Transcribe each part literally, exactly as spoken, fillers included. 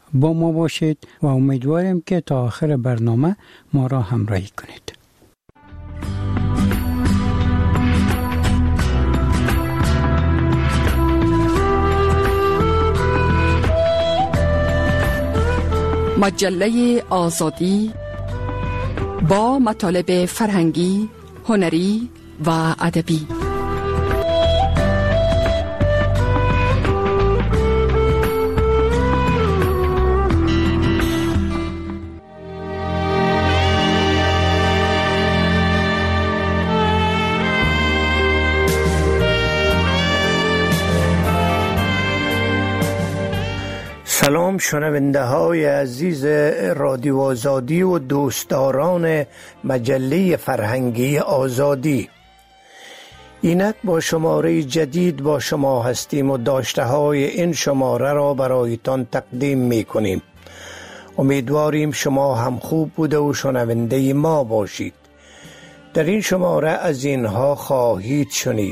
با ما باشید و امیدواریم که تا آخر برنامه ما را همراهی کنید. مجله آزادی با مطالب فرهنگی، هنری و ادبی. سلام شنونده های عزیز رادیو آزادی و دوستداران مجله فرهنگی آزادی. اینک با شماره جدید با شما هستیم و داشته های این شماره را برایتان تقدیم می کنیم. امیدواریم شما هم خوب بوده و شنونده ما باشید. در این شماره از اینها خواهید شنید: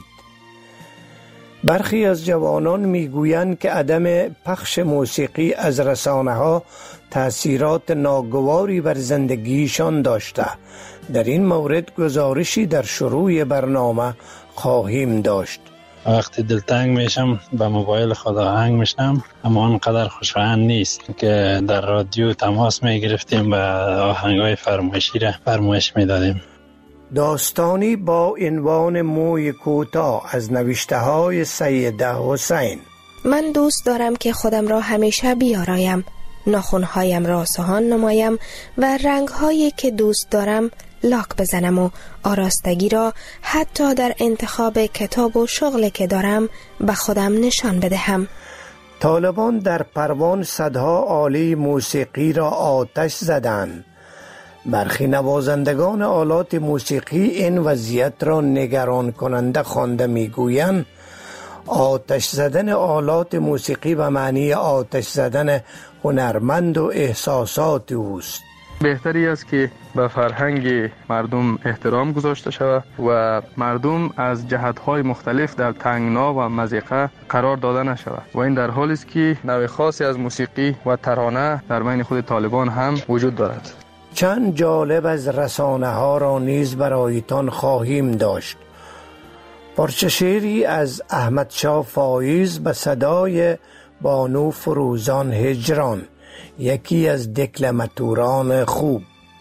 برخی از جوانان میگویند که عدم پخش موسیقی از رسانه ها تأثیرات ناگواری بر زندگیشان داشته. در این مورد گزارشی در شروع برنامه خواهیم داشت. وقتی دلتنگ میشم به موبایل خود آهنگ میشنم، اما آنقدر خوشایند نیست که در رادیو تماس میگرفتیم و آهنگای فرمایشی را فرمایش میدادیم. داستانی با عنوان موی کوتاه از نوشته های سیده حسین. من دوست دارم که خودم را همیشه بیارایم، ناخنهایم را سوهان نمایم و رنگهایی که دوست دارم لاک بزنم و آراستگی را حتی در انتخاب کتاب و شغلی که دارم به خودم نشان بدهم. طالبان در پروان صدها آله موسیقی را آتش زدند. برخی نوازندگان آلات موسیقی این وضعیت را نگران کننده خوانده میگویند آتش زدن آلات موسیقی به معنی آتش زدن هنرمند و احساسات اوست. بهتری است که به فرهنگ مردم احترام گذاشته شود و مردم از جهت‌های مختلف در تنگنا و مضیقه قرار داده نشود و این در حالی است که نوع خاصی از موسیقی و ترانه در بین خود طالبان هم وجود دارد. چند جالب از رسانه ها را نیز برایتان خواهیم داشت. پارچه شعری از احمد شاه فایز به صدای بانو فروزان هجران، یکی از دکلماتوران خوب.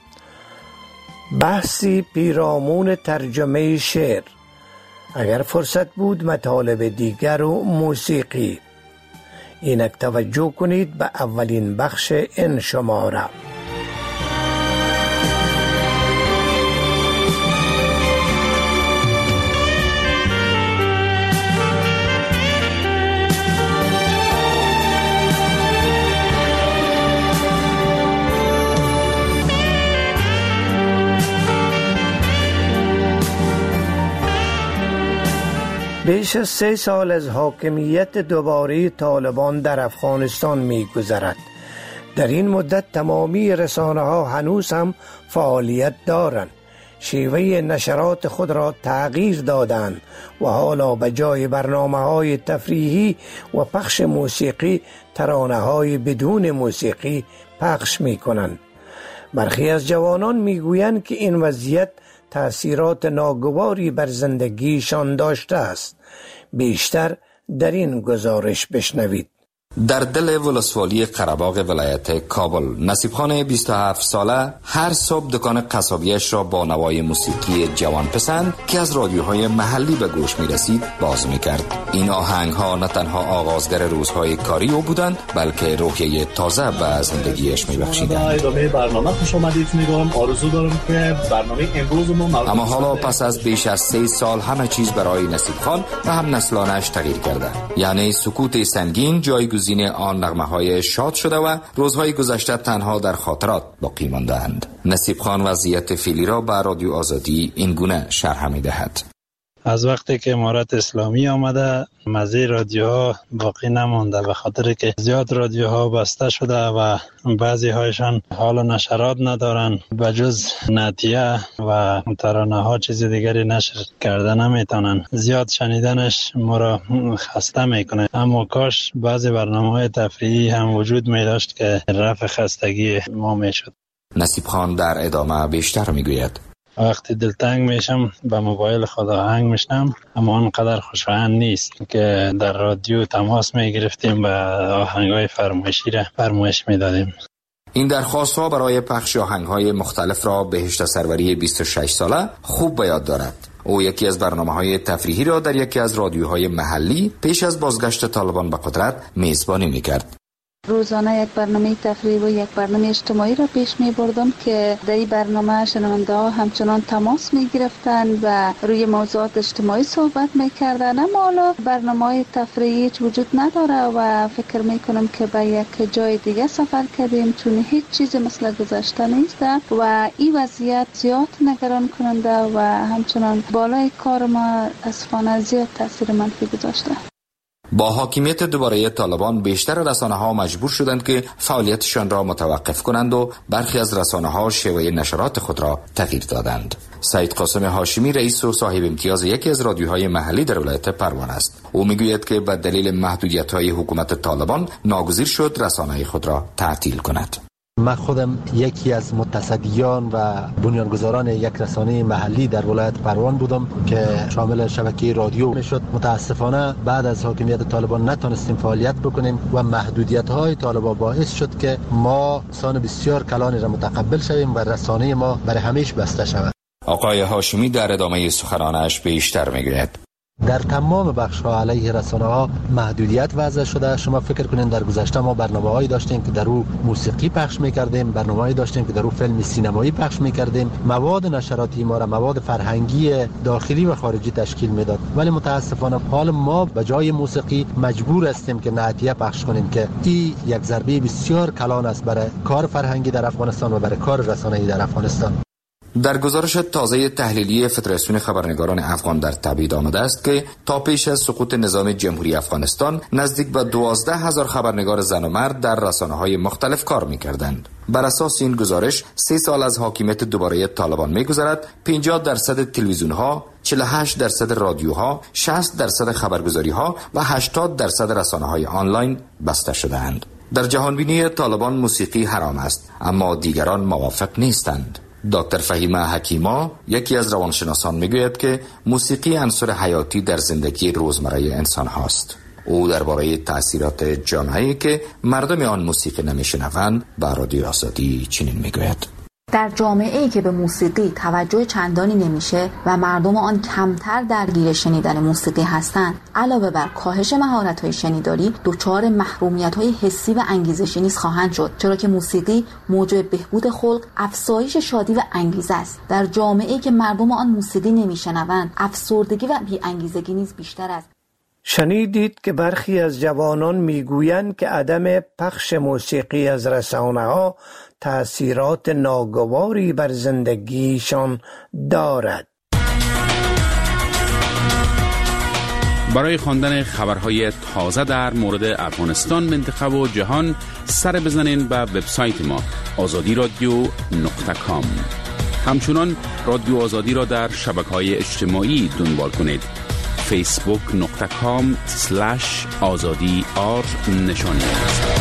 بحثی پیرامون ترجمه شعر. اگر فرصت بود مطالب دیگر و موسیقی. اینک توجه کنید به اولین بخش این شماره. بیش از سه سال از حاکمیت دوباره طالبان در افغانستان می گذرد. در این مدت تمامی رسانه ها هنوز هم فعالیت دارند. شیوه نشرات خود را تغییر دادند و حالا به جای برنامه های تفریحی و پخش موسیقی ترانه های بدون موسیقی پخش می کنند. برخی از جوانان می گویند که این وضعیت تأثیرات ناگواری بر زندگیشان داشته است. بیشتر در این گزارش بشنوید. در دل ولسوالی قره‌باغ ولایت کابل، نصیب خان بیست و هفت ساله هر صبح دکان قصابیش را با نوای موسیقی جوان پسند که از رادیوهای محلی به گوش می رسید باز می کرد. این آهنگ ها نه تنها آغازگر روزهای کاری او بودند بلکه روحیه تازه به زندگیش می بخشیدند. ادامه برنامه خوش آمدید میگم. آرزو دارم که برنامه امروز ما اما حالا پس از بیش از سه سال همه چیز برای نصیب خان و هم نسلانش تغییر کرده. یعنی سکوت سنگین جایگزین آن نغمه‌های شاد شده و روزهای گذشته تنها در خاطرات باقی مانده‌اند. نصیب خان وضعیت فعلی را به رادیو آزادی این گونه شرح می‌دهد. از وقتی که امارت اسلامی آمده مزه رادیوها باقی نمانده، به خاطر که زیاد رادیوها بسته شده و بعضی هایشان حال نشرات ندارن، بجز نعتیه و ترانه ها چیز دیگری نشر کرده نمیتونن. زیاد شنیدنش ما را خسته میکنه. اما کاش بعضی برنامه‌های تفریحی هم وجود می داشت که رفع خستگی ما میشد. نصیب خان در ادامه بیشتر میگوید: وقتی دلتنگ میشم به موبایل خود آهنگ میشنم، اما آنقدر خوشایند نیست که در رادیو تماس میگرفتیم و آهنگای فرمایشی را فرمایش میدادیم. این درخواست ها برای پخش آهنگ های مختلف را بهشت سروری بیست و شش ساله خوب به یاد دارد. او یکی از برنامه‌های تفریحی را در یکی از رادیوهای محلی پیش از بازگشت طالبان به قدرت میزبانی میکرد. روزانه یک برنامه تفریحی و یک برنامه اجتماعی را پیش می بردم که در این برنامه شنونده ها همچنان تماس می گرفتن و روی موضوعات اجتماعی صحبت می کردن. اما حالا برنامه های تفریحی هیچ وجود نداره و فکر می کنم که به یک جای دیگه سفر کردیم، چون هیچ چیز مثل گذشته نیست و این وضعیت زیاد نگران کننده و همچنان بالای کار ما اسفانه زیاد تاثیر منفی گذاشته. با حاکمیت دوباره طالبان بیشتر رسانه‌ها مجبور شدند که فعالیتشان را متوقف کنند و برخی از رسانه‌ها شیوه نشرات خود را تغییر دادند. سید قاسم هاشمی رئیس و صاحب امتیاز یکی از رادیوهای محلی در ولایت پروان است. او میگوید که به دلیل محدودیت‌های حکومت طالبان ناگزیر شد رسانه خود را تعطیل کند. من خودم یکی از متصدیان و بنیانگذاران یک رسانه محلی در ولایت پروان بودم که شامل شبکه رادیو میشد. متاسفانه بعد از حاکمیت طالبان نتونستیم فعالیت بکنیم و محدودیت‌های طالبان باعث شد که ما سان بسیار کلانی را متقبل شویم و رسانه ما برای همیشه بسته شود. آقای هاشمی در ادامه سخنانش بیشتر میگوید: در تمام بخش‌ها علیه رسانه‌ها محدودیت وضع شده. شما فکر کنین در گذشته ما برنامه‌هایی داشتیم که در او موسیقی پخش می‌کردیم، برنامه‌هایی داشتیم که در او فیلم سینمایی پخش می‌کردیم، مواد نشراتی ما را مواد فرهنگی داخلی و خارجی تشکیل میداد. ولی متاسفانه حال ما به جای موسیقی مجبور هستیم که نعتیه پخش کنیم که این یک ضربه بسیار کلان است برای کار فرهنگی در افغانستان و برای کار رسانه‌ای در افغانستان. در گزارش تازه تحلیلی فدراسیون خبرنگاران افغان در تبعید آمده است که تا پیش از سقوط نظام جمهوری افغانستان نزدیک به دوازده هزار خبرنگار زن و مرد در رسانه‌های مختلف کار می‌کردند. بر اساس این گزارش سه سال از حاکمیت دوباره طالبان می‌گذرد، پنجاه درصد تلویزیون‌ها، چهل و هشت درصد رادیوها، شصت درصد خبرگزاری‌ها و هشتاد درصد رسانه‌های آنلاین بسته شده‌اند. در جهانبینی طالبان موسیقی حرام است، اما دیگران موافق نیستند. دکتر فهیمه حکیما یکی از روانشناسان میگوید که موسیقی عنصر حیاتی در زندگی روزمره انسان هاست. او درباره تأثیرات جامعه‌ای که مردم آن موسیقی نمیشنوند به رادیو آزادی چنین میگوید: در جامعه‌ای که به موسیقی توجه چندانی نمیشه و مردم آن کمتر درگیر شنیدن موسیقی هستند، علاوه بر کاهش مهارت‌های شنیداری، دچار محرومیت‌های حسی و انگیزشی نیز خواهند شد، چرا که موسیقی موجب بهبود خلق، افزایش شادی و انگیزه است. در جامعه‌ای که مردم آن موسیقی نمیشنوند، افسردگی و بی‌انگیزگی نیز بیشتر است. شنیدید که برخی از جوانان میگویند که عدم پخش موسیقی از رسانه‌ها تأثیرات ناگواری بر زندگیشان دارد. برای خواندن خبرهای تازه در مورد افغانستان، منطقه و جهان سر بزنین به وبسایت ما آزادی رادیو نقطه کام. همچنان رادیو آزادی را در شبکه‌های اجتماعی دنبال کنید. فیسبوک نقطه کام سلش آزادی آر نشانی است.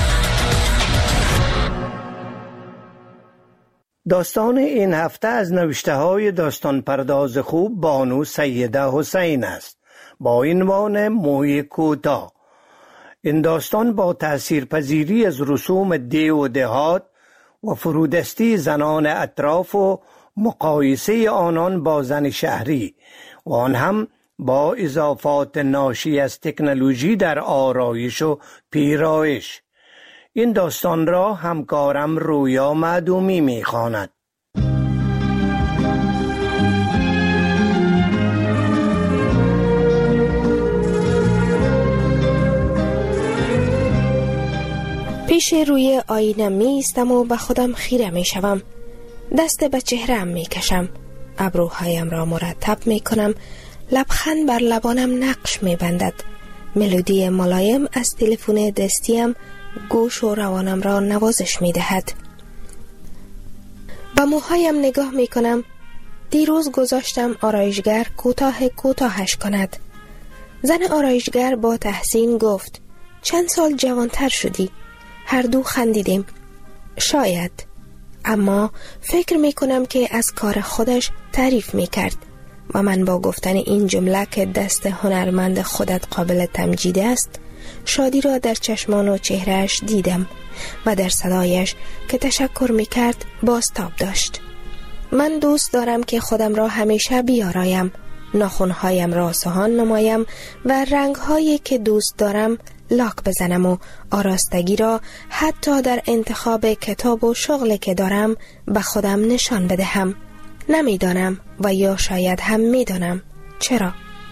داستان این هفته از نوشته های داستان پرداز خوب بانو سیده حسین است با عنوان موی کوتاه. این داستان با تأثیرپذیری از رسوم دی و دهات و فرودستی زنان اطراف و مقایسه آنان با زن شهری و آن هم با اضافات ناشی از تکنولوژی در آرایش و پیرایش. این داستان را همکارم رویا معدومی می‌خواند. پیش روی آینه می ایستم و به خودم خیره می شوم. دست به چهره‌ام می کشم. ابروهایم را مرتب می کنم. لبخند بر لبانم نقش می بندد. ملودی ملایم از تلفن دستیم گوش و روانم را نوازش می دهد. به موهایم نگاه می کنم. دیروز گذاشتم آرایشگر کوتاه کوتاهش کند. زن آرایشگر با تحسین گفت چند سال جوانتر شدی؟ هر دو خندیدیم. شاید. اما فکر می کنم که از کار خودش تعریف می کرد و من با گفتن این جمله که دست هنرمند خودت قابل تمجید است شادی را در چشمان و چهرهش دیدم و در صدایش که تشکر می کرد بازتاب داشت. من دوست دارم که خودم را همیشه بیارایم، ناخنهایم را سوهان نمایم و رنگهایی که دوست دارم لاک بزنم و آراستگی را حتی در انتخاب کتاب و شغلی که دارم به خودم نشان بدهم. نمیدانم و یا شاید هم میدانم چرا.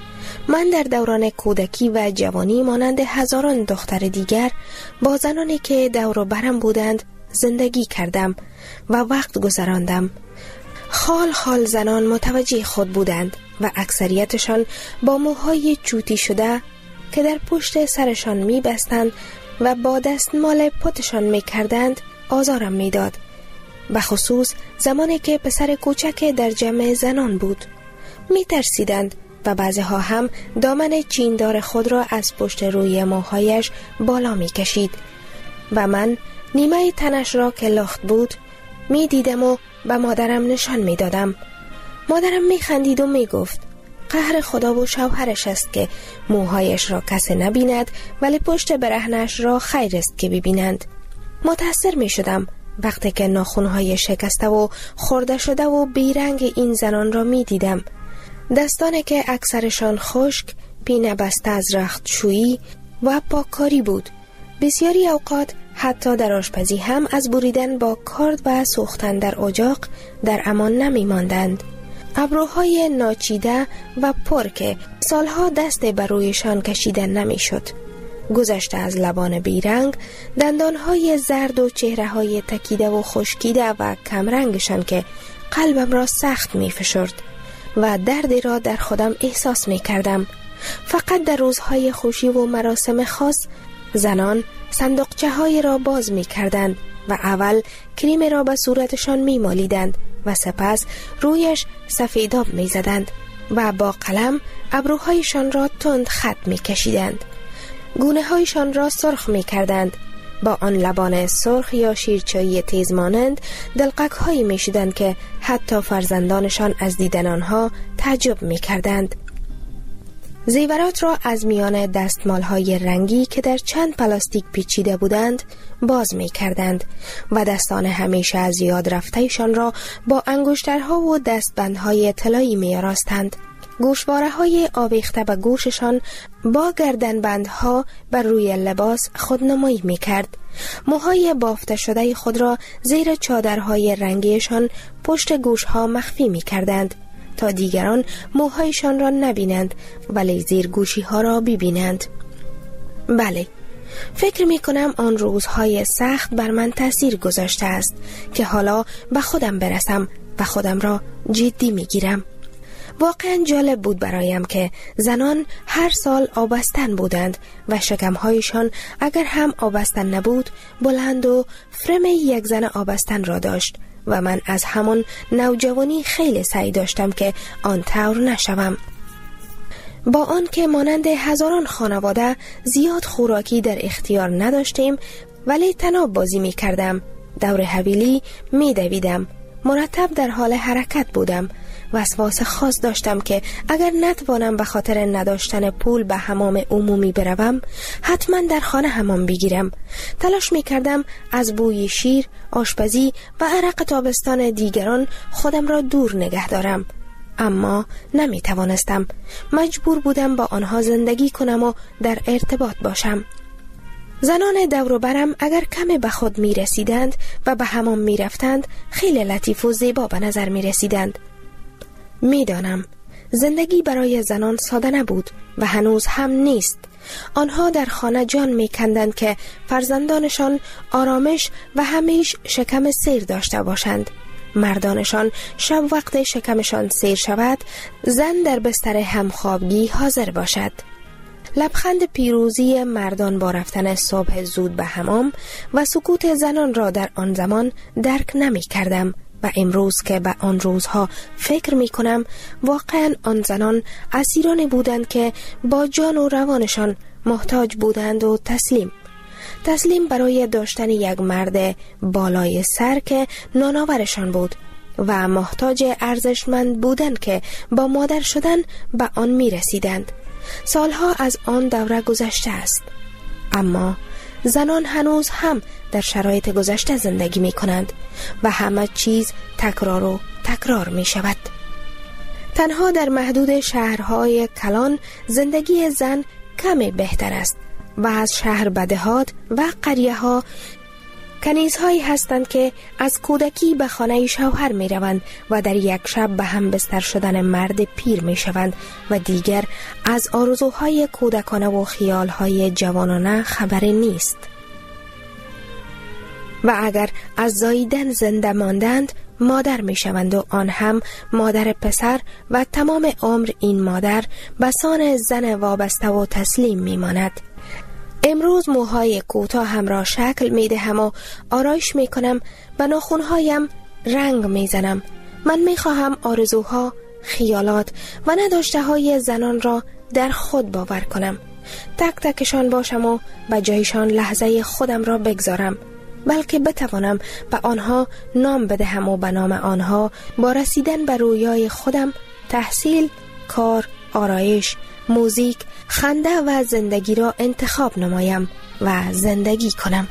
من در دوران کودکی و جوانی مانند هزاران دختر دیگر با زنانی که دور و برم بودند زندگی کردم و وقت گذراندم. خال خال زنان متوجه خود بودند و اکثریتشان با موهای چوتی شده که در پشت سرشان می بستند و با دستمال پتشان می کردند آزارم می داد. بخصوص زمانی که پسر کوچک در جمع زنان بود. می ترسیدند و بعضها هم دامن چیندار خود را از پشت روی موهایش بالا می کشید و من نیمه تنش را که لخت بود می دیدم و به مادرم نشان می دادم. مادرم می خندید و می گفت قهر خدا و شوهرش است که موهایش را کسی نبیند ولی پشت برهنش را خیر است که ببینند. متأثر می شدم وقتی که ناخنهای شکسته و خورده شده و بیرنگ این زنان را می دیدم. دستانی که اکثرشان خشک، پینه بسته از رختشویی و پاککاری بود. بسیاری اوقات حتی در آشپزی هم از بریدن با کارد و سوختن در اجاق در امان نمی ماندند. ابروهای ناچیده و پر که سالها دست بر رویشان کشیدن نمی شد. گذشته از لبان بیرنگ، دندانهای زرد و چهرههای تکیده و خشکیده و کمرنگشان که قلبم را سخت می فشرد و دردی را در خودم احساس می کردم. فقط در روزهای خوشی و مراسم خاص زنان صندوقچه های را باز می کردند و اول کریم را به صورتشان می مالیدند و سپس رویش سفیداب می زدند و با قلم ابروهایشان را تند خط می کشیدند. گونه هایشان را سرخ می کردند. با آن لبان سرخ یا شیرچایی تیز مانند دلقک هایی می شدند که حتی فرزندانشان از دیدن آنها تعجب می کردند. زیورات را از میان دستمال های رنگی که در چند پلاستیک پیچیده بودند باز می کردند و دستان همیشه از یاد رفتهشان را با انگشترها و دستبندهای طلایی می آراستند. گوشواره های آویخته به گوششان با گردنبندها بر روی لباس خودنمایی می کرد. موهای بافته شده خود را زیر چادرهای رنگیشان پشت گوشها مخفی می کردند تا دیگران موهایشان را نبینند ولی زیر گوشی ها را ببینند. بله، فکر می کنم آن روزهای سخت بر من تأثیر گذاشته است که حالا به خودم برسم و خودم را جدی می گیرم. واقعا جالب بود برایم که زنان هر سال آبستن بودند و شکمهایشان اگر هم آبستن نبود بلند و فرم یک زن آبستن را داشت و من از همان نوجوانی خیلی سعی داشتم که آن طور نشوم. با آن که مانند هزاران خانواده زیاد خوراکی در اختیار نداشتیم ولی طناب بازی می کردم، دور حویلی می دویدم، مرتب در حال حرکت بودم. وسواس خاص داشتم که اگر نتوانم به خاطر نداشتن پول به حمام عمومی بروم حتما در خانه حمام بگیرم. تلاش می کردم از بوی شیر، آشپزی و عرق تابستان دیگران خودم را دور نگه دارم، اما نمی توانستم. مجبور بودم با آنها زندگی کنم و در ارتباط باشم. زنان دور و برم اگر کمی به خود می رسیدند و به حمام می رفتند خیلی لطیف و زیبا به نظر می رسیدند. می دانم زندگی برای زنان ساده نبود و هنوز هم نیست. آنها در خانه جان می کندند که فرزندانشان آرامش و همیش شکم سیر داشته باشند. مردانشان شب وقت شکمشان سیر شود، زن در بستر همخوابگی حاضر باشد. لبخند پیروزی مردان با رفتن صبح زود به حمام و سکوت زنان را در آن زمان درک نمی کردم و امروز که به آن روزها فکر می کنم، واقعا آن زنان اسیرانی بودند که با جان و روانشان محتاج بودند و تسلیم تسلیم برای داشتن یک مرد بالای سر که نانآورشان بود و محتاج ارزشمند بودند که با مادر شدن به آن می رسیدند. سالها از آن دوره گذشته است، اما زنان هنوز هم در شرایط گذشته زندگی می کنند و همه چیز تکرار و تکرار می شود. تنها در محدود شهرهای کلان زندگی زن کمی بهتر است و از شهر به دهات و قریه ها کنیزهایی هستند که از کودکی به خانه شوهر می روند و در یک شب به هم بستر شدن مرد پیر می شوند و دیگر از آرزوهای کودکانه و خیالهای جوانانه خبری نیست. و اگر از زاییدن زنده ماندند، مادر می شوند و آن هم مادر پسر و تمام عمر این مادر به سان زن وابسته و تسلیم می ماند. امروز موهای کوتاه هم را شکل می دهم و آرایش می کنم، به ناخنهایم رنگ می زنم. من می خواهم آرزوها، خیالات و نداشته های زنان را در خود باور کنم، تک تکشان باشم و به جایشان لحظه خودم را بگذارم، بلکه بتوانم به آنها نام بدهم و به نام آنها با رسیدن به رویای خودم تحصیل، کار، آرایش، موزیک، خنده و زندگی را انتخاب نمایم و زندگی کنم.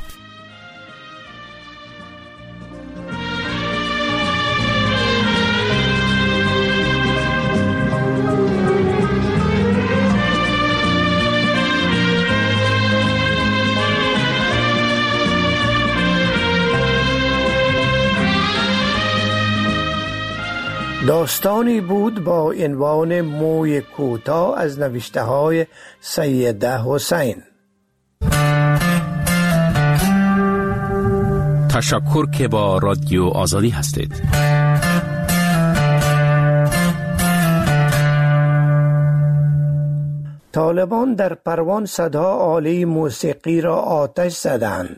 داستانی بود با عنوان موی کوتاه از نوشته های سیده حسین. تشکر که با رادیو آزادی هستید. طالبان در پروان صدها آله موسیقی را آتش زدند.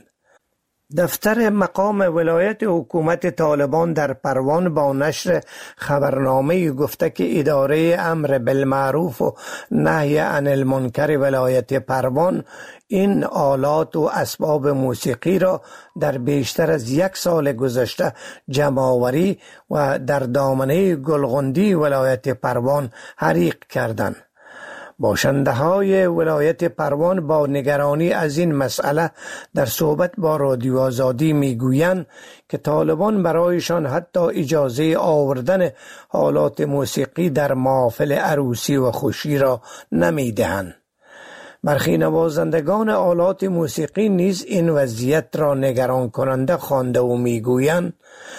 دفتر مقام ولایت حکومت طالبان در پروان با نشر خبرنامه گفته که اداره امر بالمعروف و نهی عن المنکر ولایت پروان این آلات و اسباب موسیقی را در بیشتر از یک سال گذشته جمع‌آوری و در دامنه گلغندی ولایت پروان حریق کردند. باشنده های ولایت پروان با نگرانی از این مسئله در صحبت با رادیو آزادی میگویند که طالبان برایشان حتی اجازه آوردن آلات موسیقی در محافل عروسی و خوشی را نمیدهند. برخی نوازندگان آلات موسیقی نیز این وضعیت را نگران کننده خوانده و میگویند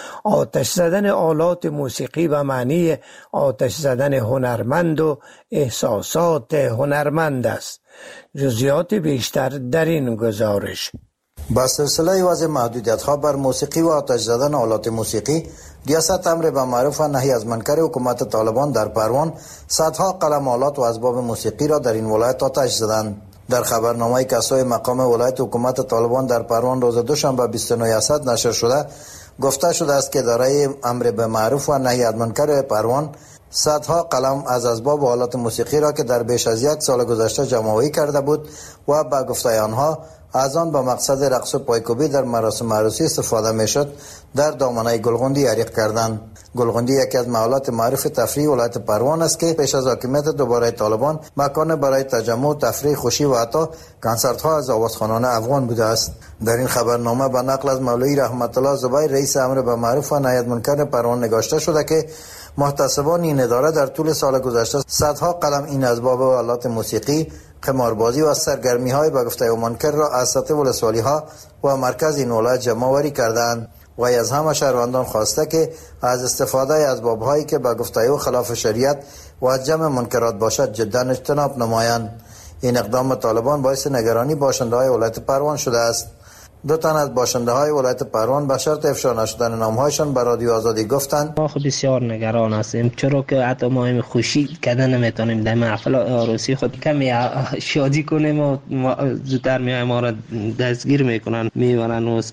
آتش زدن آلات موسیقی به معنی آتش زدن هنرمند و احساسات هنرمند است. جزئیات بیشتر در این گزارش. با سلسله وضع محدودیت‌ها بر موسیقی و آتش زدن آلات موسیقی، ریاست امر بالمعروف و نهی از منکر حکومت طالبان در پروان صدها قلم آلات و اسباب موسیقی را در این ولایت آتش زدند. در خبرنامه کسای مقام ولایت حکومت طالبان در پروان روز دوشنبه بیست و نه اسد نشر شده گفته شده است که اداره امر بالمعروف و نهی از منکر پروان صدها قلم از اسباب و آلات موسیقی را که در بیش از یک سال گذشته جمع‌آوری کرده بود و با گفته آنها از آن با مقصد رقص و پایکوبی در مراسم عروسی استفاده میشد در دامنه گلغندی حریق کردند. گلغندی یکی از محلات معروف تفریح ولایت پروان است که پیش از حاکمیت دوباره طالبان مکان برای تجمع، تفریح، خوشی و حتی کنسرت ها از آوازخوانان افغان بوده است. در این خبرنامه به نقل از مولوی رحمت الله زبیر رئیس امر بالمعروف و نهی از منکر پروان نگاشته شده که محتسبان این اداره در طول سال گذشته صدها قلم این اسباب و آلات موسیقی، قماربازی و سرگرمی های به گفته منکر را از سطح ولسوالی ها و مرکز این ولایت جمع آوری کردند و از همه شهروندان خواسته که از استفاده از اسباب هایی که به گفته او خلاف شریعت و جمع منکرات باشد جدا اجتناب نمایند. این اقدام طالبان باعث نگرانی باشنده های ولایت پروان شده است. دو تن از باشنده های ولایت پروان به شرط افشا نشدن نامهایشان به رادیو آزادی گفتند ما خود بسیار نگران هستیم، چرا که حتی ما هم خوشی کردن نمیتونیم در محفل عروسی خود کمی شادی کنیم و زودتر میای ما را دستگیر میکنن، میبرن و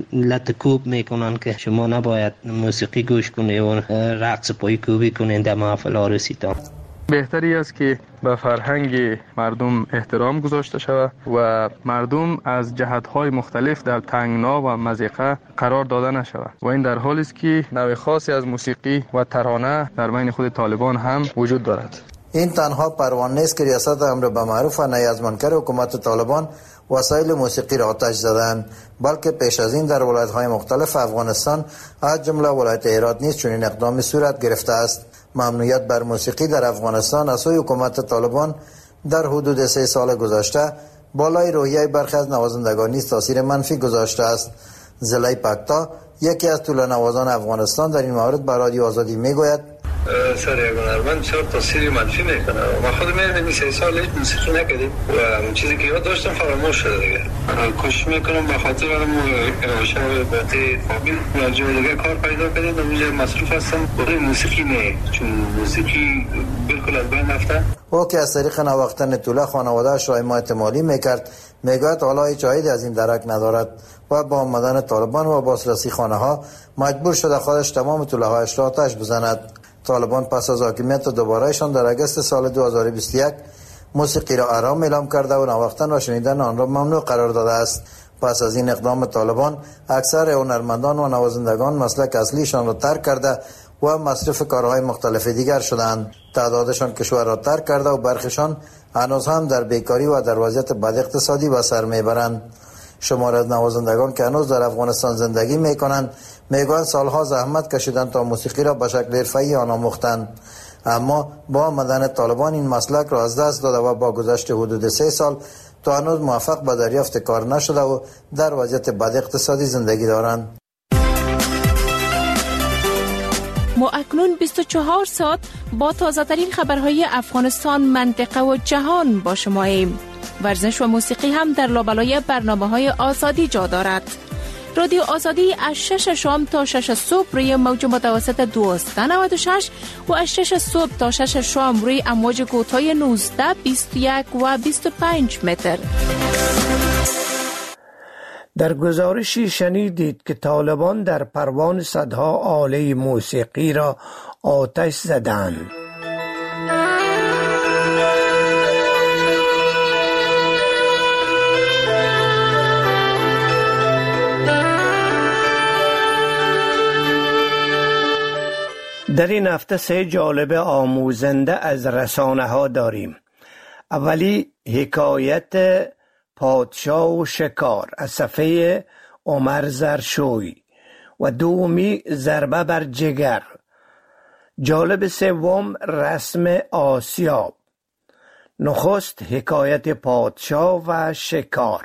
لط کوب میکنن که شما نباید موسیقی گوش کنید و رقص پای کوبی کنید در محفل عروسی تا. بهتری است که به فرهنگ مردم احترام گذاشته شود و مردم از جهت‌های مختلف در تنگنا و مضیقه قرار داده نشود و این در حالی است که نوع خاصی از موسیقی و ترانه در بین خود طالبان هم وجود دارد. این تنها پروان نیست که ریاست امر به معروف و نهی از منکر حکومت طالبان وسایل موسیقی را آتش زدند، بلکه پیش از این در ولایت‌های مختلف افغانستان از جمله ولایت هرات نیز چنین اقدامی صورت گرفته است. ممنوعیت بر موسیقی در افغانستان از سوی حکومت طالبان در حدود سه سال گذشته بالای روحیه برخی از نوازندگان نیز تاثیر منفی گذاشته است. زلای پکتا یکی از طول نوازان افغانستان در این مورد به رادیو آزادی میگوید سر یک هنرمند چرا تاثیر منفی میکنه. ما خود میبینیم سه سال هیچ موسیقی نکردیم و چیزی که یاد داشتم فراموش شده دیگه. کوشش میکنم به خاطر اون شب باتی قابل راجع دیگه کار پیدا کنیم و میشه مصروف هستم برای موسیقی نه، چون موسیقی بالکل از بین رفته. او که از طریق نواختن طوله خانواده‌اش را حمایت مالی میکرد میگوید حالا هیچ عایدی از این درک ندارد و با آمدن طالبان و بازرسی خانه ها مجبور شده خودش تمام طوله هایش را آتش بزند. طالبان پس از حاکمیت دوبارهشان در اگست سال دو هزار و بیست و یک موسیقی را حرام اعلام کرده و نواختن و شنیدن آن را ممنوع قرار داده است. پس از این اقدام طالبان اکثر هنرمندان و نوازندگان مسلک اصلیشان را ترک کرده و مصرف کارهای مختلف دیگر شدند. تعدادشان کشور را ترک کرده و برخیشان هنوز هم در بیکاری و در وضعیت بد اقتصادی به سر میبرند. شمار از نوازندگان که هنوز در افغانستان زندگی میکنند میگویند سالها زحمت کشیدند تا موسیقی را به شکل حرفه‌ای آن آموختند، اما با آمدن طالبان این مسلک را از دست داده و با گذشت حدود سه سال تا هنوز موفق به دریافت کار نشده و در وضعیت بد اقتصادی زندگی دارند. ما اکنون بیست و چهار ساعت با تازه ترین خبرهای افغانستان، منطقه و جهان با شما ایم. ورزش و موسیقی هم در لابلای برنامه های آزادی جا دارد. رادیو آزادی از شش شام تا شش صبح روی موج متوسط دویست و نود و شش و از شش صبح تا شش شام روی امواج کوتاه نوزده، بیست و یک و بیست و پنج متر. در گزارشی شنیدید که طالبان در پروان صدها آله موسیقی را آتش زدند. در این هفته سه جالب آموزنده از رسانه ها داریم. اولی حکایت پادشاه و شکار از صفحه عمر زرشوی و دومی ضربه بر جگر. جالب سوم رسم آسیاب. نخست حکایت پادشاه و شکار.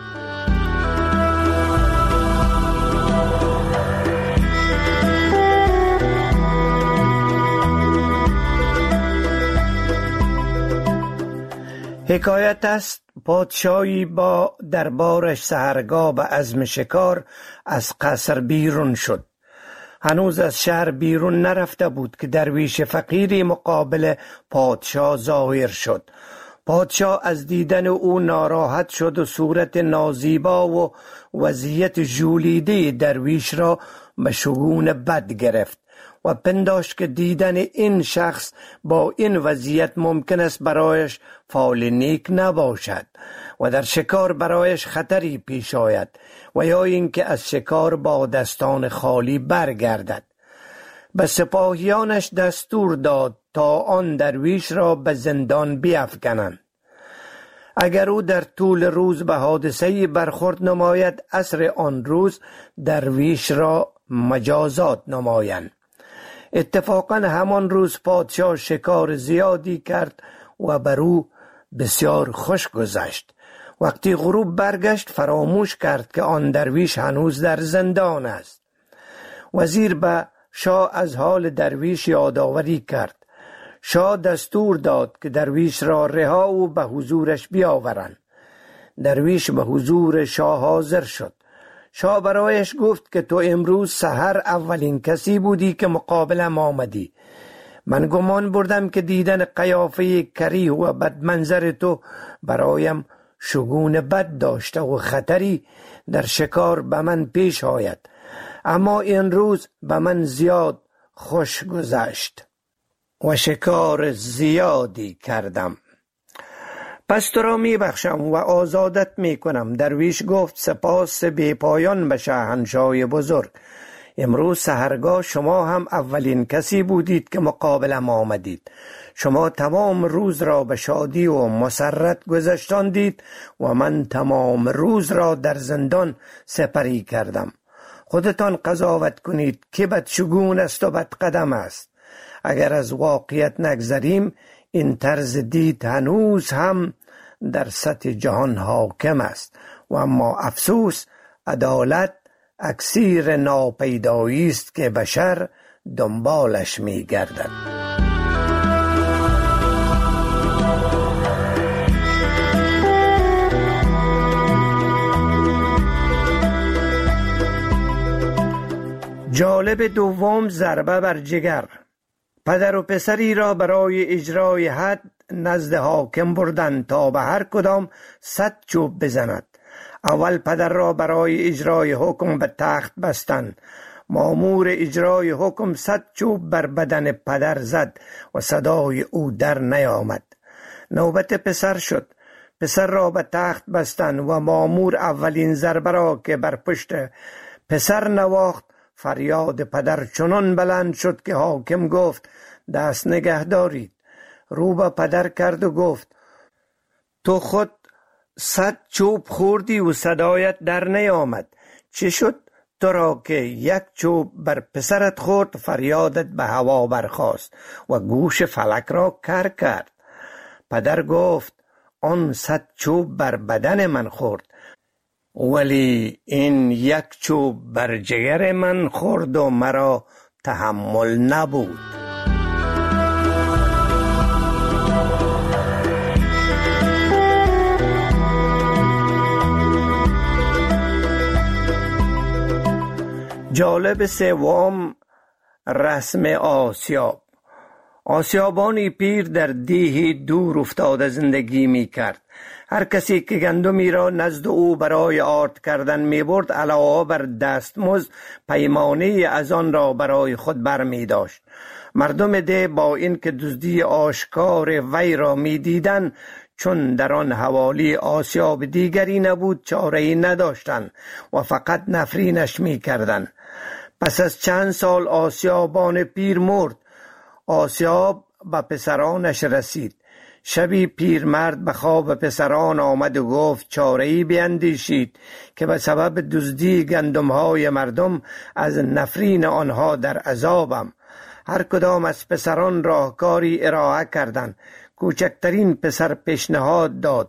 حکایت است پادشاهی با دربارش سحرگاه به عزم شکار از قصر بیرون شد. هنوز از شهر بیرون نرفته بود که درویش فقیری مقابل پادشاه ظاهر شد. پادشاه از دیدن او ناراحت شد و صورت نازیبا و وضعیت ژولیده درویش را به شگون بد گرفت و پنداشت که دیدن این شخص با این وضعیت ممکن است برایش فال نیک نباشد و در شکار برایش خطری پیش آید و یا اینکه از شکار با دستان خالی برگردد. به سپاهیانش دستور داد تا آن درویش را به زندان بیفکنند. اگر او در طول روز به حادثه‌ای برخورد نماید، عصر آن روز درویش را مجازات نمایند. اتفاقا همان روز پادشاه شکار زیادی کرد و بر او بسیار خوش گذشت. وقتی غروب برگشت فراموش کرد که آن درویش هنوز در زندان است. وزیر به شاه از حال درویش یادآوری کرد. شاه دستور داد که درویش را رها و به حضورش بیاورند. درویش به حضور شاه حاضر شد. شاه برایش گفت که تو امروز سحر اولین کسی بودی که مقابلم آمدی. من گمان بردم که دیدن قیافه کریه و بدمنظر تو برایم شگون بد داشته و خطری در شکار به من پیش آید، اما این روز به من زیاد خوش گذشت و شکار زیادی کردم. پس تو را می بخشم و آزادت می کنم. درویش گفت سپاس بی پایان به شاهنشاه بزرگ. امروز سحرگاه شما هم اولین کسی بودید که مقابلم آمدید. شما تمام روز را به شادی و مسرت گذشتاندید و من تمام روز را در زندان سپری کردم. خودتان قضاوت کنید که بدشگون است و بدقدم است. اگر از واقعیت نگذریم این طرز دید هنوز هم در سطح جهان حاکم است و اما افسوس عدالت اکسیر ناپیدایی است که بشر دنبالش می گردد. جالب دوم ضربه بر جگر. پدر و پسری را برای اجرای حد نزد حاکم بردند تا به هر کدام صد چوب بزند. اول پدر را برای اجرای حکم به تخت بستند. مامور اجرای حکم صد چوب بر بدن پدر زد و صدای او در نیامد. نوبت پسر شد. پسر را به تخت بستند و مامور اولین ضربه را که بر پشت پسر نواخت، فریاد پدر چنان بلند شد که حاکم گفت دست نگه دارید. رو به پدر کرد و گفت تو خود صد چوب خوردی و صدایت در نیامد. چه شد تو را که یک چوب بر پسرت خورد فریادت به هوا برخاست و گوش فلک را کر کرد؟ پدر گفت آن صد چوب بر بدن من خورد، ولی این یک چوب بر جگر من خورد و مرا تحمل نبود. جالب سوم رسم آسیاب. آسیابانی پیر در دیهی دور افتاده زندگی می کرد. هر کسی که گندمی را نزد او برای آرد کردن می برد علاوه بر دستمزد پیمانه از آن را برای خود بر می داشت. مردم ده با این که دزدی آشکار وی را می دیدن، چون در آن حوالی آسیاب دیگری نبود چاره‌ای نداشتند و فقط نفرینش می کردن. پس از چند سال آسیابان پیر مرد. آسیاب به پسرانش رسید. شبی پیرمرد به خواب پسران آمد و گفت چاره‌ای بیندیشید که به سبب دزدی گندم‌های مردم از نفرین آنها در عذابم. هر کدام از پسران راهکاری ارائه کردند. کوچکترین پسر پیشنهاد داد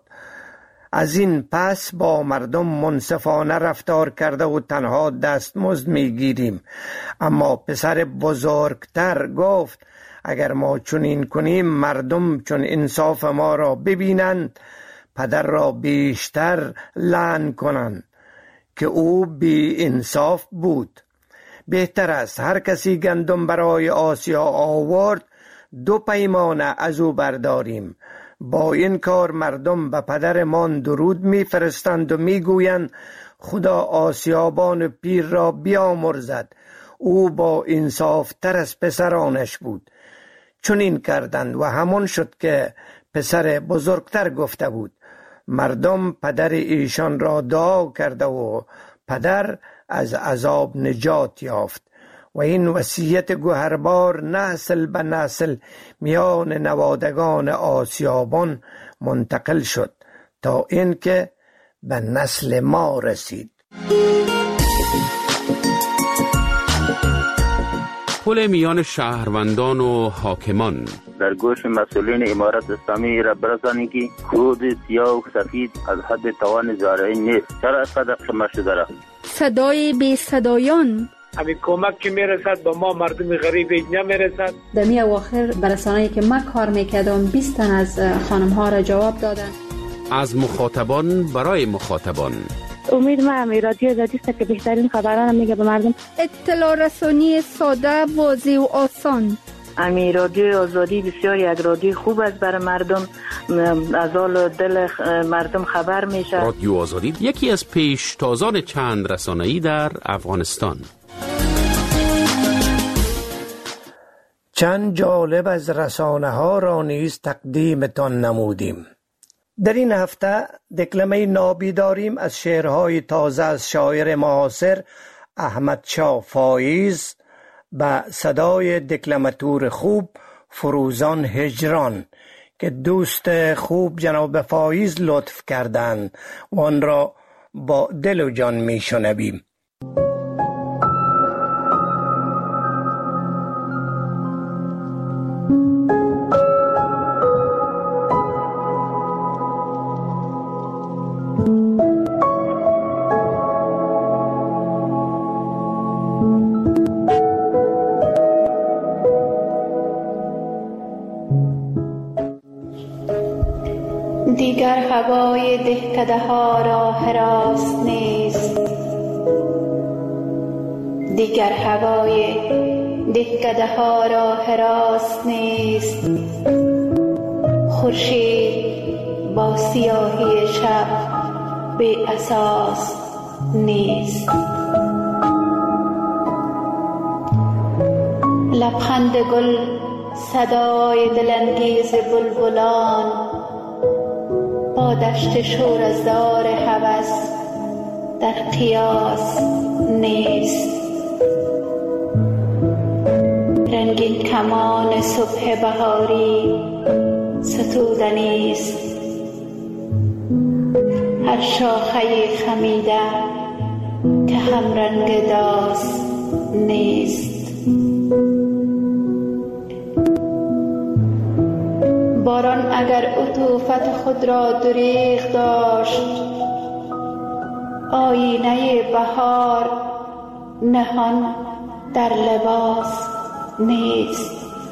از این پس با مردم منصفانه رفتار کرده و تنها دستمزد میگیریم. اما پسر بزرگتر گفت اگر ما چنین کنیم مردم چون انصاف ما را ببینند پدر را بیشتر لعن کنند که او بی انصاف بود. بهتر است هر کسی گندم برای آسیا آورد دو پیمانه از او برداریم. با این کار مردم به پدرمان درود میفرستند و میگویند خدا آسیابان پیر را بیامرزد، او با انصاف تر از پسرانش بود. چون این کردند و همون شد که پسر بزرگتر گفته بود. مردم پدر ایشان را دعا کرده و پدر از عذاب نجات یافت و این وصیت گوهربار نسل به نسل میان نوادگان آسیابان منتقل شد تا اینکه به نسل ما رسید. پل میان شهروندان و حاکمان. در گوش مسئولین امارت اسلامی را برسانید که کود سیاه و سفید از حد توان زارعی نیست. چرا صدق شما شده را؟ صدای بی صدایان. همین کمک که میرسد به ما مردم غریب نمیرسد. در می اواخر برسانه‌ای که من کار میکردم بیست تن از خانم ها را جواب دادن. از مخاطبان برای مخاطبان امید ما هم رادیو آزادی است که بهترین خبران میگه به مردم. اطلاع رسانی ساده، واضح و آسان. امی رادیو آزادی بسیار یک رادیو خوب است برای مردم، از حال دل مردم خبر میشه. رادیو آزادی یکی از پیشتازان چند رسانه‌ای در افغانستان. چند جالب از رسانه ها را نیز تقدیمتان نمودیم. در این هفته دکلمه نابی داریم از شعرهای تازه از شاعر معاصر احمد شاه فایز به صدای دکلماتور خوب فروزان هجران که دوست خوب جناب فایز لطف کردند و آن را با دل و جان می شنویم. دیگر هوای دهکده ها را حراس نیست، دیگر هوای دهکده ها را حراس نیست. خورشید با سیاهی شب بی اساس نیست. لبخند گل صدای دلانگیز بلبلان با دشت شوره‌زار هوس در قیاس نیست. رنگین کمان صبح بهاری ستودنی است، هر شاخه خمیده که هم رنگ داس نیست. باران اگر عطوفت خود را دریغ داشت، آینه بهار نهان در لباس نیست.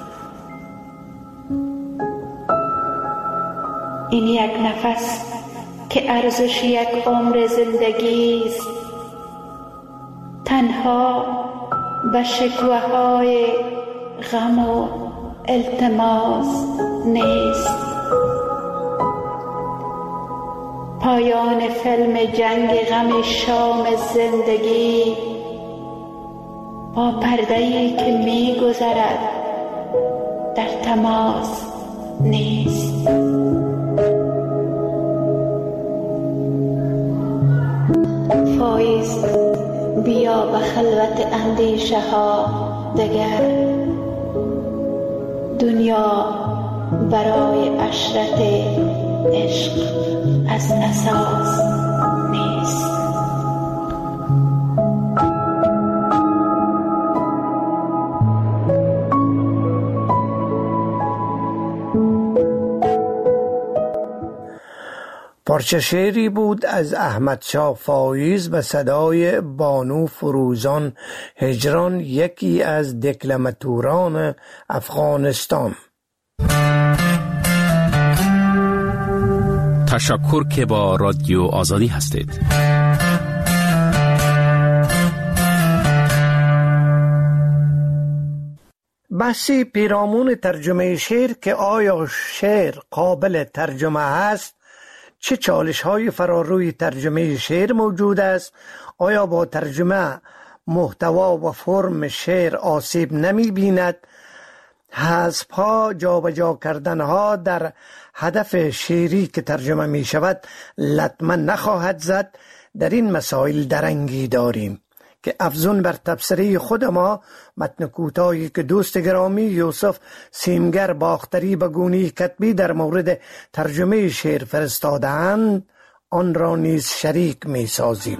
این یک نفس که ارزش یک عمر زندگی است، تنها به شکوه‌های غم و التماس نیست. پایان فیلم جنگ غم شام زندگی با پرده‌ای که می گذرد در تماس نیست. فایز بیا به خلوت اندیشه ها دگر، دنیا برای عشرت عشق از اساس نیست. پارچه شعری بود از احمد شاه فایز به صدای بانو فروزان هجران، یکی از دکلماتوران افغانستان. تشکر که با رادیو آزادی هستید. بحثی پیرامون ترجمه شعر که آیا شعر قابل ترجمه است، چه چالش های فراروی ترجمه شعر موجود است، آیا با ترجمه محتوا و فرم شعر آسیب نمی بیند، حذف ها جابجا کردن ها در هدف شعری که ترجمه می شود لطمه نخواهد زد. در این مسائل درنگی داریم که افزون بر تبصره خود ما متن کوتاهی که دوست گرامی یوسف سیمگر باختری به گونه کتبی در مورد ترجمه شعر فرستادند آن را نیز شریک می سازیم.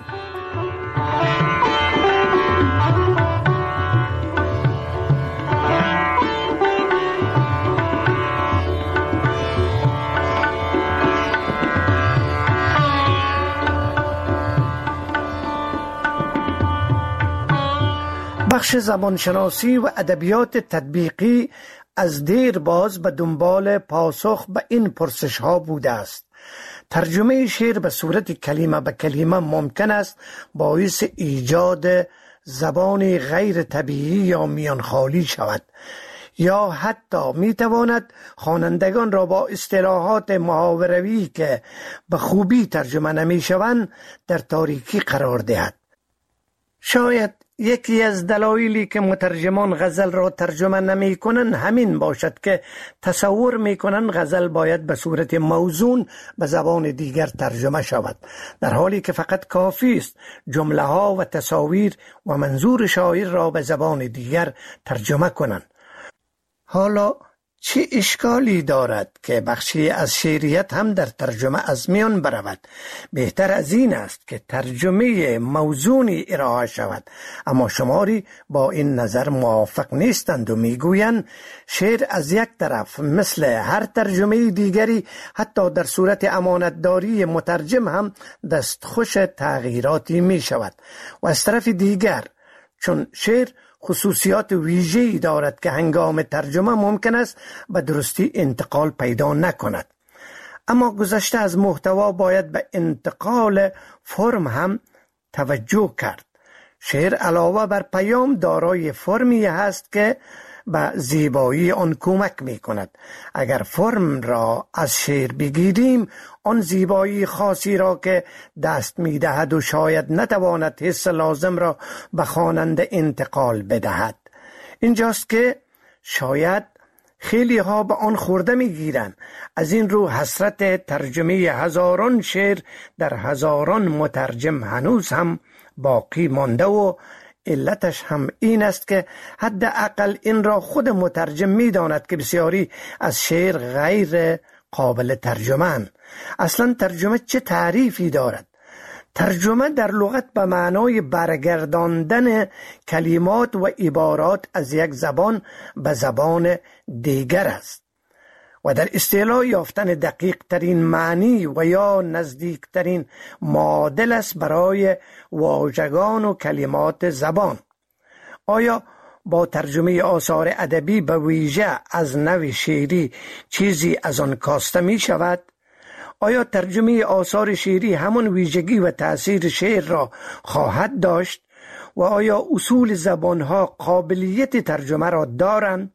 بخش زبانشناسی و ادبیات تطبیقی از دیر باز به دنبال پاسخ به این پرسش ها بوده است. ترجمه شعر به صورت کلمه به کلمه ممکن است باعث ایجاد زبان غیر طبیعی یا میانخالی شود، یا حتی میتواند خوانندگان را با اصطلاحات محاوره‌ای که به خوبی ترجمه نمیشوند در تاریکی قرار دهد. شاید یکی از دلایلی که مترجمان غزل را ترجمه نمی کنند همین باشد که تصور می کنند غزل باید به صورت موزون به زبان دیگر ترجمه شود، در حالی که فقط کافی است جمله ها و تصاویر و منظور شاعر را به زبان دیگر ترجمه کنند. حالا چه اشکالی دارد که بخشی از شعریت هم در ترجمه از میان برود؟ بهتر از این است که ترجمه موزونی ارائه شود، اما شماری با این نظر موافق نیستند و میگویند شعر از یک طرف مثل هر ترجمه دیگری حتی در صورت امانتداری مترجم هم دستخوش تغییراتی می شود، و از طرف دیگر چون شعر خصوصیات ویژه‌ای دارد که هنگام ترجمه ممکن است به درستی انتقال پیدا نکند. اما گذشته از محتوا باید به انتقال فرم هم توجه کرد. شعر علاوه بر پیام دارای فرمی هست که به زیبایی آن کمک می کند. اگر فرم را از شعر بگیریم، آن زیبایی خاصی را که دست می دهد و شاید نتواند حس لازم را به خواننده انتقال بدهد. اینجاست که شاید خیلی ها به آن خورده می گیرند. از این رو حسرت ترجمه هزاران شعر در هزاران مترجم هنوز هم باقی مانده و علتش هم این است که حداقل این را خود مترجم می داند که بسیاری از شعر غیر قابل ترجمه. اصلا ترجمه چه تعریفی دارد؟ ترجمه در لغت به معنای برگرداندن کلمات و عبارات از یک زبان به زبان دیگر است و در اصطلاح یافتن دقیق ترین معنی و یا نزدیک ترین معادل است برای واژگان و کلمات زبان. آیا با ترجمه آثار ادبی به ویژه از نوع شعری چیزی از آن کاسته می شود؟ آیا ترجمه آثار شعری همان ویژگی و تأثیر شعر را خواهد داشت؟ و آیا اصول زبانها قابلیت ترجمه را دارند؟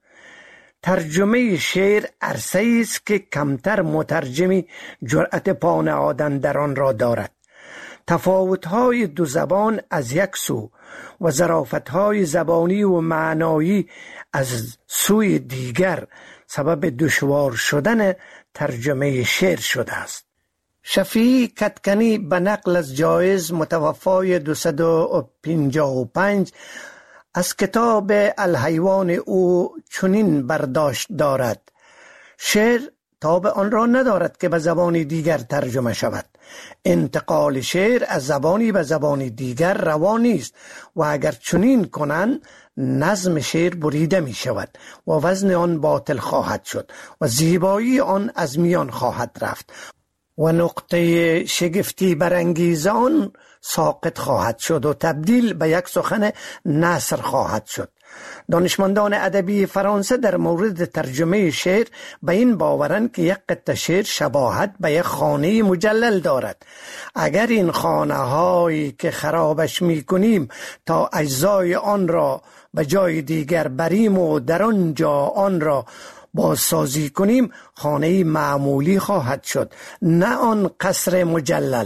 ترجمه شعر عرصه‌ای است که کمتر مترجمی جرأت پا نهادن در آن را دارد. تفاوت‌های دو زبان از یک سو و ظرافت‌های زبانی و معنایی از سوی دیگر سبب دشوار شدن ترجمه شعر شده است. شفیع کدکنی به نقل از جایز متوفای دویست و پنجاه و پنج از کتاب الحیوان او چنین برداشت دارد: شعر تاب آن را ندارد که به زبان دیگر ترجمه شود. انتقال شعر از زبانی به زبان دیگر روا نیست و اگر چنین کنند نظم شعر بریده می شود و وزن آن باطل خواهد شد و زیبایی آن از میان خواهد رفت و نقطه شگفتی برانگیز آن ساقط خواهد شد و تبدیل به یک سخن نثر خواهد شد. دانشمندان ادبی فرانسه در مورد ترجمه شعر به این باورند که یک قطعه شعر شباهت به یک خانه مجلل دارد. اگر این خانه هایی که خرابش می کنیم تا اجزای آن را به جای دیگر بریم و در آنجا آن را بازسازی کنیم، خانه معمولی خواهد شد، نه آن قصر مجلل.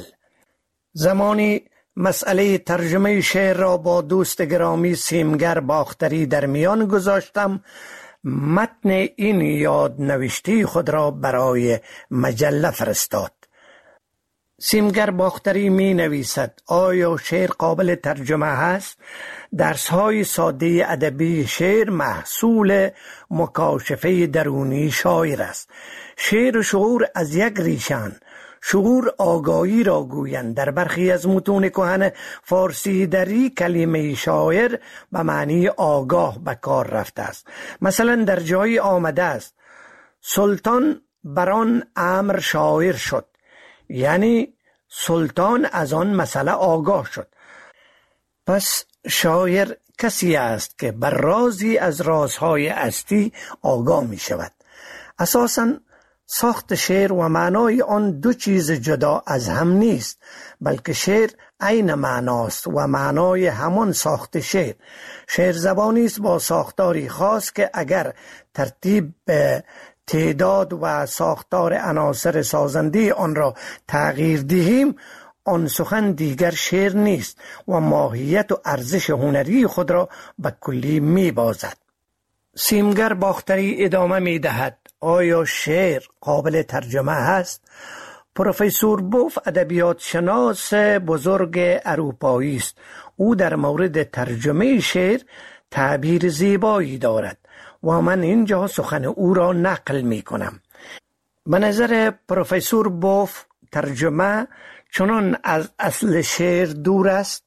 زمانی مسئله ترجمه شعر را با دوست گرامی سیمگر باختری در میان گذاشتم. متن این یاد نوشته خود را برای مجله فرستاد. سیمگر باختری می نویسد: آیا شعر قابل ترجمه هست؟ درس‌های ساده ادبی شعر محصول مکاشفه درونی شاعر است. شعر و شعور از یک ریشه‌اند. شعور آگاهی را گویند. در برخی از متون کهن فارسی دری کلمه شاعر به معنی آگاه به کار رفته است. مثلا در جایی آمده است: سلطان بران امر شاعر شد، یعنی سلطان از آن مسئله آگاه شد. پس شاعر کسی است که بر رازی از رازهای هستی آگاه می شود. اساساً ساخت شعر و معنای آن دو چیز جدا از هم نیست، بلکه شعر عین معناست و معنای همان ساخت شعر. شعر زبانی است با ساختاری خاص که اگر ترتیب به تعداد و ساختار عناصر سازنده آن را تغییر دهیم، آن سخن دیگر شعر نیست و ماهیت و ارزش هنری خود را به کلی می بازد. سیمگر باختری ادامه می دهد: آیا شعر قابل ترجمه هست؟ پروفسور بوف ادبیات شناس بزرگ اروپایی است. او در مورد ترجمه شعر تعبیر زیبایی دارد و من اینجا سخن او را نقل می کنم. به نظر پروفسور بوف ترجمه چنان از اصل شعر دور است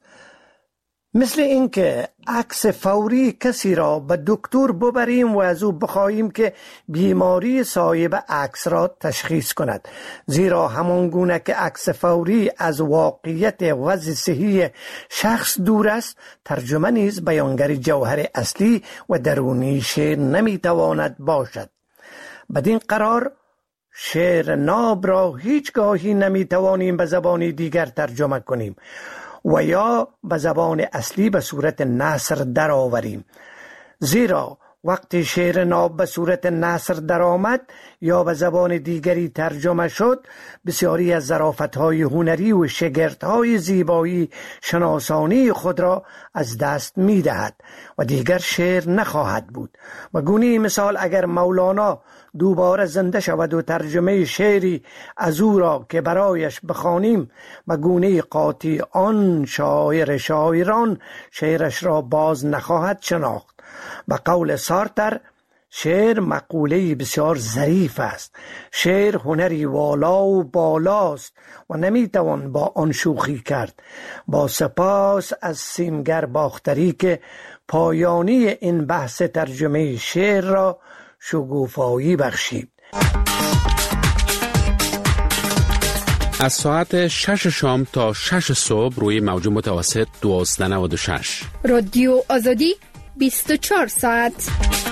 مثل اینکه عکس فوری کسی را به دکتر ببریم و از او بخواهیم که بیماری صاحب عکس را تشخیص کند، زیرا همان گونه که عکس فوری از واقعیت وضع صحی شخص دور است، ترجمه نیز بیانگر جوهر اصلی و درونی شعر نمیتواند باشد. بدین قرار شعر ناب را هیچگاهی نمیتوانیم به زبان دیگر ترجمه کنیم و یا به زبان اصلی به صورت نثر درآوریم، زیرا وقتی شعر ناب به صورت نثر درآمد یا به زبان دیگری ترجمه شد، بسیاری از ظرافت‌های هنری و شگفت‌های زیبایی شناسانی خود را از دست می‌دهد و دیگر شعر نخواهد بود. و گونه مثال اگر مولانا دوباره زنده شود و ترجمه شعری از او را که برایش بخوانیم، و گونه قاطی آن شاعر شاعران شعرش را باز نخواهد شناخت. به قول سارتر، شعر مقوله بسیار ظریف است. شعر هنری والا و بالاست و نمیتوان با آن شوخی کرد. با سپاس از سیمگر باختری که پایانی این بحث ترجمه شعر را شگوفایی بخشید. از ساعت شش شام تا شش صبح روی موج متوسط دوازده نود و شش رادیو آزادی بیست و چهار ساعت.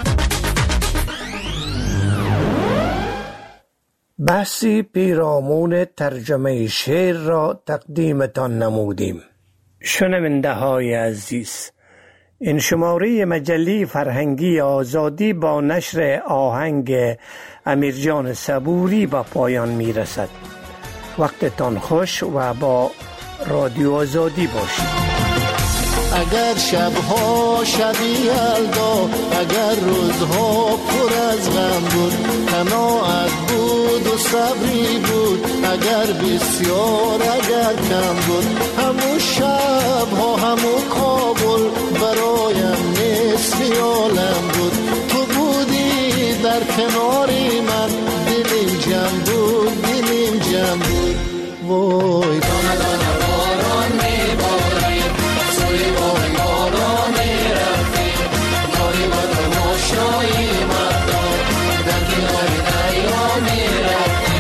بحثی پیرامون ترجمه شعر را تقدیمتان نمودیم. شنونده های عزیز، این شماره مجله فرهنگی آزادی با نشر آهنگ امیرجان صبوری به پایان می رسد. وقتتان خوش و با رادیو آزادی باشید. اگر شبها شبی یلدا، اگر روزها پر از غم بود، قناعت بود و صبری بود، اگر بسیار اگر کم بود، همون شبها همون کابل برایم نصف عالم بود. تو بودی در کناری من، دلیم جمع بود دلیم جمع بود. وای دانه دانه باران میباریم، سوی بای یارا میرفتیم، یاری با تماشایی مردم در کنار دریا میرفتیم.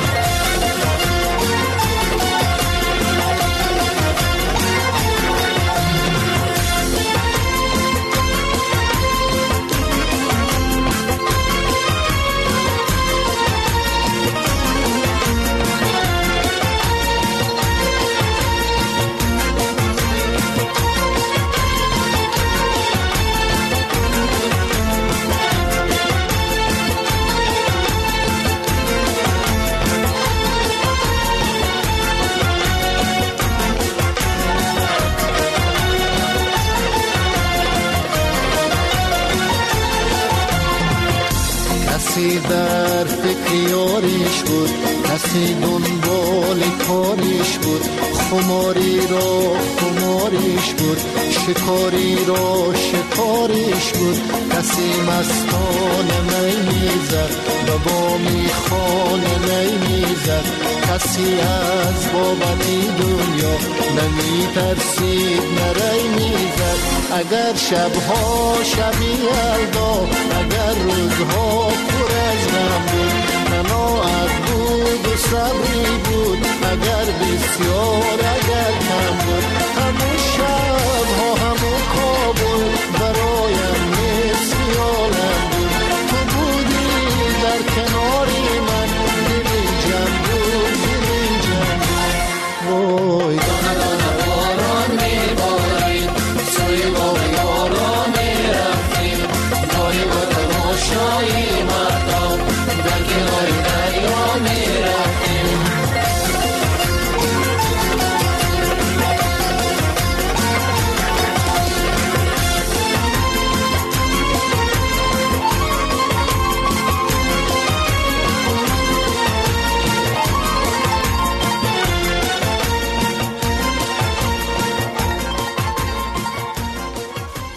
کسی در فکر یاریش بود، کسی دنبال کاریش بود، خماری را خماریش بود، شکاری را شکاریش بود. کسی مستان می میزد، به بامی خانه می میزد، کسی از بابتی دنیا نمی ترسید نری میزد. اگر شبها شبی یلدا، اگر روزها پر از غم بود، قناعت بود و صبری بود، اگر بسیار اگر کم بود، همون شب